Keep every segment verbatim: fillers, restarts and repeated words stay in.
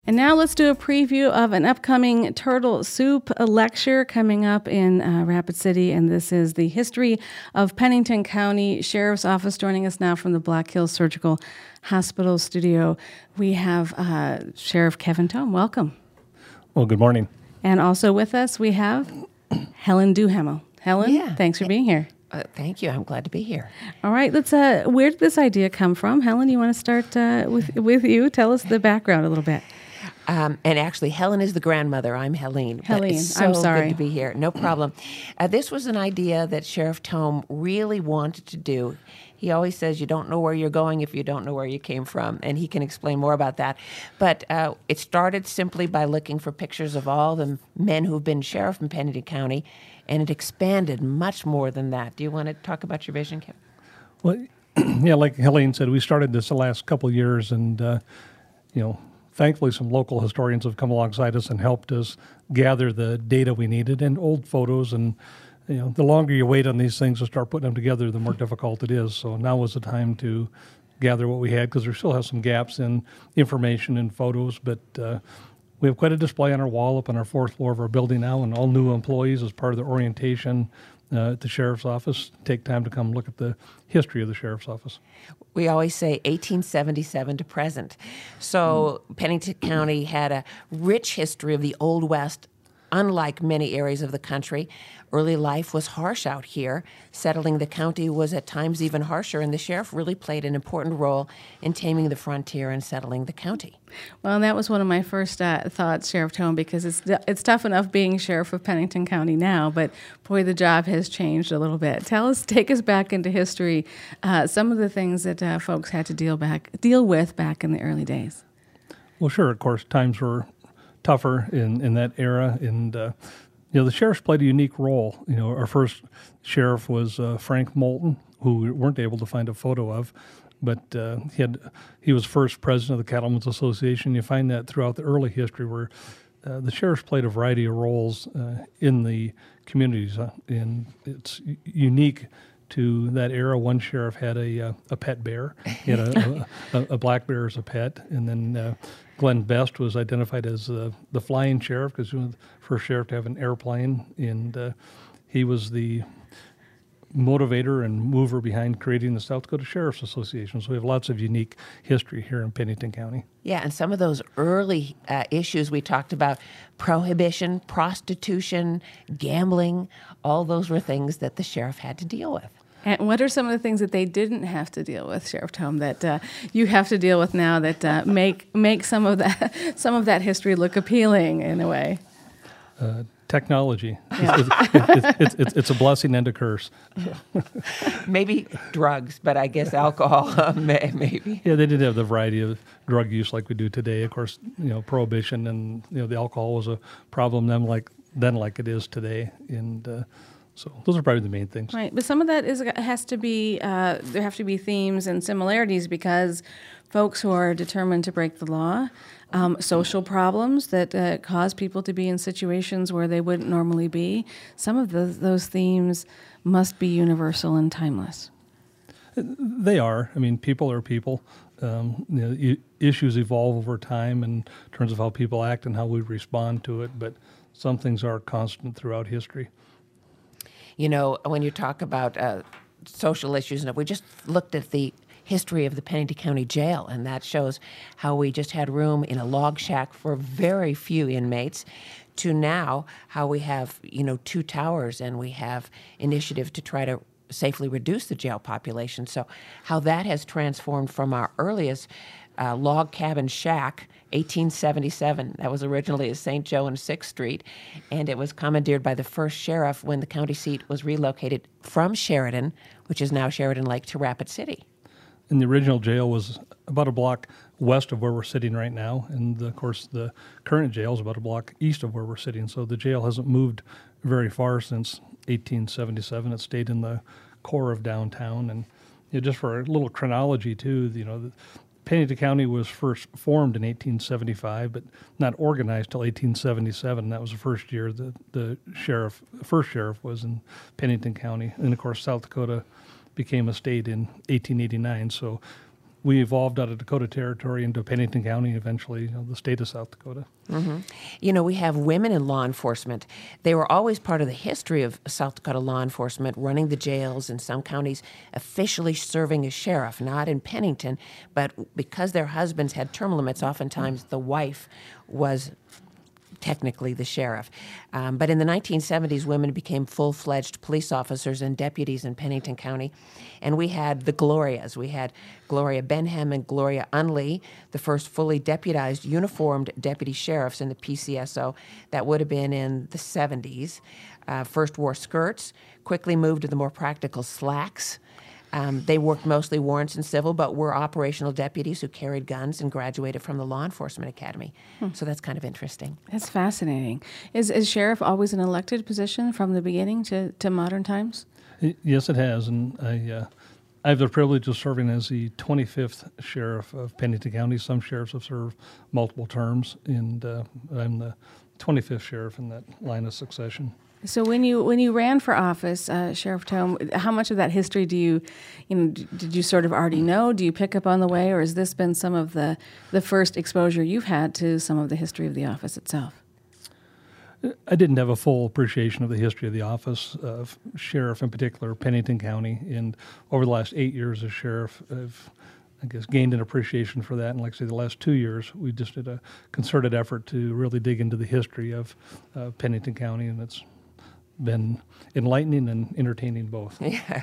And now let's do a preview of an upcoming Turtle Soup lecture coming up in uh, Rapid City. And this is the history of Pennington County Sheriff's Office. Joining us now from the Black Hills Surgical Hospital studio, we have uh, Sheriff Kevin Tome. Welcome. Well, good morning. And also with us, we have Helen Duhamel. Helen, yeah. thanks for being here. Uh, thank you. I'm glad to be here. All right. Let's. Uh, where did this idea come from, Helen? You want to start uh, with with you? Tell us the background a little bit. Um, and actually, Helen is the grandmother. I'm Helene. Helene, It's so I'm sorry. good to be here. No problem. Uh, this was an idea that Sheriff Tome really wanted to do. He always says you don't know where you're going if you don't know where you came from, and he can explain more about that. But uh, it started simply by looking for pictures of all the men who've been sheriff in Pennington County, and it expanded much more than that. Do you want to talk about your vision, Kevin? Well, yeah, like Helene said, we started this the last couple of years, and uh, you know, thankfully some local historians have come alongside us and helped us gather the data we needed and old photos. And you know, the longer you wait on these things to start putting them together, the more difficult it is. So now was the time to gather what we had, because there still has some gaps in information and photos, but uh, we have quite a display on our wall up on our fourth floor of our building now, and all new employees, as part of the orientation uh, at the Sheriff's Office, take time to come look at the history of the Sheriff's Office. We always say eighteen seventy-seven to present. So mm. Pennington County had a rich history of the Old West, unlike many areas of the country. Early life was harsh out here. Settling the county was at times even harsher, and the sheriff really played an important role in taming the frontier and settling the county. Well, and that was one of my first uh, thoughts, Sheriff Tome, because it's it's tough enough being sheriff of Pennington County now, but boy, the job has changed a little bit. Tell us, take us back into history, uh, some of the things that uh, folks had to deal back deal with back in the early days. Well, sure, of course, times were tougher in, in that era, and uh, you know, the sheriffs played a unique role. You know, our first sheriff was uh, Frank Moulton, who we weren't able to find a photo of, but uh, he had he was first president of the Cattlemen's Association. You find that throughout the early history, where uh, the sheriffs played a variety of roles uh, in the communities, uh, and it's unique to that era. One sheriff had a uh, a pet bear. He had a, a, a black bear as a pet, and then uh, Glenn Best was identified as uh, the flying sheriff, because he was the first sheriff to have an airplane, and uh, he was the motivator and mover behind creating the South Dakota Sheriff's Association. So we have lots of unique history here in Pennington County. Yeah, and some of those early uh, issues we talked about, prohibition, prostitution, gambling, all those were things that the sheriff had to deal with. And what are some of the things that they didn't have to deal with, Sheriff Tome, that uh, you have to deal with now that uh, make make some of that some of that history look appealing in a way? Uh, technology. Yeah. It's, it's, it's, it's, it's a blessing and a curse. Maybe drugs, but I guess alcohol, uh, may, maybe. Yeah, they didn't have the variety of drug use like we do today. Of course, you know, prohibition and you know the alcohol was a problem then like then like it is today, and uh, so those are probably the main things. Right, but some of that is has to be uh, there have to be themes and similarities, because folks who are determined to break the law, um, social problems that uh, cause people to be in situations where they wouldn't normally be, some of those, those themes must be universal and timeless. They are. I mean, people are people. Um, you know, I- issues evolve over time in terms of how people act and how we respond to it, but some things are constant throughout history. You know, when you talk about uh, social issues, and we just looked at the history of the Pennington County Jail, and that shows how we just had room in a log shack for very few inmates, to now how we have, you know, two towers, and we have initiative to try to safely reduce the jail population. So how that has transformed from our earliest uh, log cabin shack, eighteen seventy-seven, that was originally at Saint Joe and sixth Street, and it was commandeered by the first sheriff when the county seat was relocated from Sheridan, which is now Sheridan Lake, to Rapid City. And the original jail was about a block west of where we're sitting right now, and the, of course the current jail is about a block east of where we're sitting. So the jail hasn't moved very far since eighteen seventy-seven. It stayed in the core of downtown. And you know, just for a little chronology too, you know, the, Pennington County was first formed in eighteen seventy-five, but not organized till eighteen seventy-seven. That was the first year that the sheriff, first sheriff was in Pennington County. And of course, South Dakota became a state in eighteen eighty-nine. So we evolved out of Dakota Territory into Pennington County, eventually, you know, the state of South Dakota. Mm-hmm. You know, we have women in law enforcement. They were always part of the history of South Dakota law enforcement, running the jails in some counties, officially serving as sheriff, not in Pennington, but because their husbands had term limits, oftentimes the wife was technically the sheriff. Um, but in the nineteen seventies, women became full-fledged police officers and deputies in Pennington County. And we had the Glorias. We had Gloria Benham and Gloria Unley, the first fully deputized, uniformed deputy sheriffs in the P C S O. That would have been in the seventies. Uh, first wore skirts, quickly moved to the more practical slacks. Um, they worked mostly warrants and civil, but were operational deputies who carried guns and graduated from the Law Enforcement Academy. Hmm. So that's kind of interesting. That's fascinating. Is is sheriff always an elected position from the beginning to, to modern times? Yes, it has. And I, uh, I have the privilege of serving as the twenty-fifth sheriff of Pennington County. Some sheriffs have served multiple terms, and uh, I'm the twenty-fifth sheriff in that line of succession. So when you when you ran for office, uh, Sheriff Tome, how much of that history do you, you know, did you sort of already know? Do you pick up on the way, or has this been some of the the first exposure you've had to some of the history of the office itself? I didn't have a full appreciation of the history of the office of sheriff, in particular, Pennington County. And over the last eight years as sheriff, I've, I guess, gained an appreciation for that. And like I say, the last two years, we just did a concerted effort to really dig into the history of uh, Pennington County, and it's been enlightening and entertaining both. Yeah.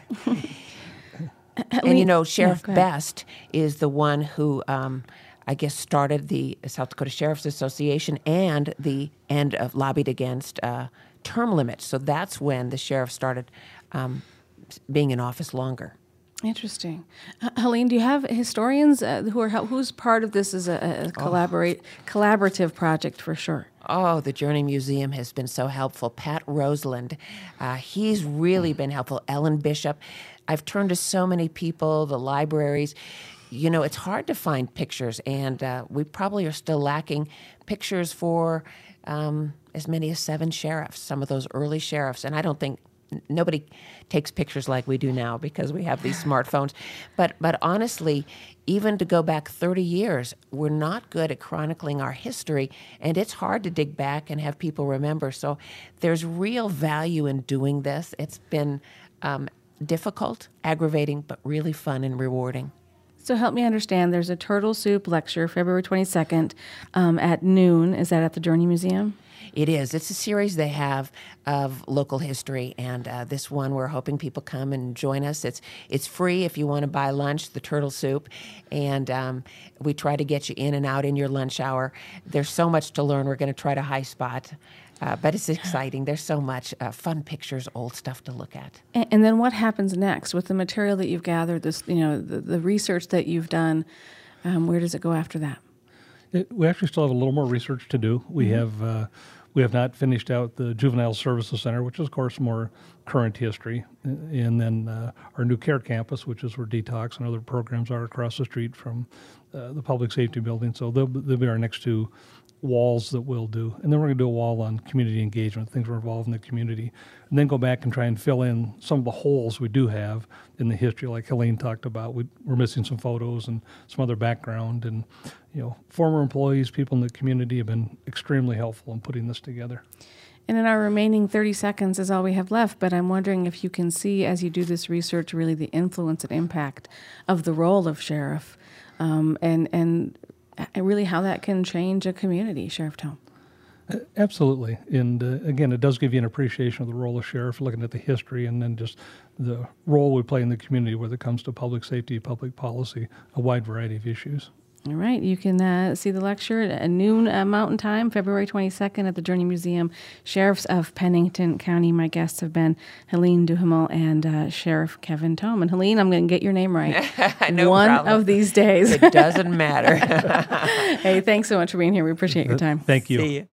And you know, Sheriff yeah, Best is the one who, um, I guess, started the South Dakota Sheriff's Association and the and uh, lobbied against uh, term limits. So that's when the sheriff started um, being in office longer. Interesting. Uh, Helene, do you have historians uh, who are who's part of this as a, a collaborate oh. collaborative project for sure? Oh, the Journey Museum has been so helpful. Pat Roseland, uh, he's really been helpful. Ellen Bishop. I've turned to so many people, the libraries. You know, it's hard to find pictures, and uh, we probably are still lacking pictures for um, as many as seven sheriffs, some of those early sheriffs. And I don't think nobody takes pictures like we do now because we have these smartphones. But but honestly, even to go back thirty years, we're not good at chronicling our history, and it's hard to dig back and have people remember. So there's real value in doing this. It's been um, difficult, aggravating, but really fun and rewarding. So help me understand, there's a Turtle Soup lecture February twenty-second um, at noon. Is that at the Journey Museum? It is. It's a series they have of local history, and uh, this one we're hoping people come and join us. It's it's free if you want to buy lunch, the Turtle Soup, and um, we try to get you in and out in your lunch hour. There's so much to learn. We're going to try to high spot, uh, but it's exciting. There's so much uh, fun pictures, old stuff to look at. And, and then what happens next with the material that you've gathered? This, you know, the, the research that you've done. Um, where does it go after that? It, we actually still have a little more research to do. We mm-hmm. have. Uh, We have not finished out the Juvenile Services Center, which is, of course, more current history, and then uh, our new care campus, which is where detox and other programs are across the street from uh, the public safety building. So they'll, they'll be our next two walls that we'll do. And then we're going to do a wall on community engagement, things that are involved in the community, and then go back and try and fill in some of the holes we do have in the history, like Helene talked about. We, we're missing some photos and some other background, and you know, former employees, people in the community have been extremely helpful in putting this together. And in our remaining thirty seconds is all we have left, but I'm wondering if you can see, as you do this research, really the influence and impact of the role of sheriff, um, and and really how that can change a community, Sheriff Tome. Uh, absolutely. And uh, again, it does give you an appreciation of the role of sheriff, looking at the history and then just the role we play in the community whether it comes to public safety, public policy, a wide variety of issues. All right. You can uh, see the lecture at noon uh, Mountain Time, February twenty-second at the Journey Museum. Sheriffs of Pennington County. My guests have been Helene Duhamel and uh, Sheriff Kevin Tome. And Helene, I'm going to get your name right. no One problem. of these days. It doesn't matter. Hey, thanks so much for being here. We appreciate your time. Thank you. See you.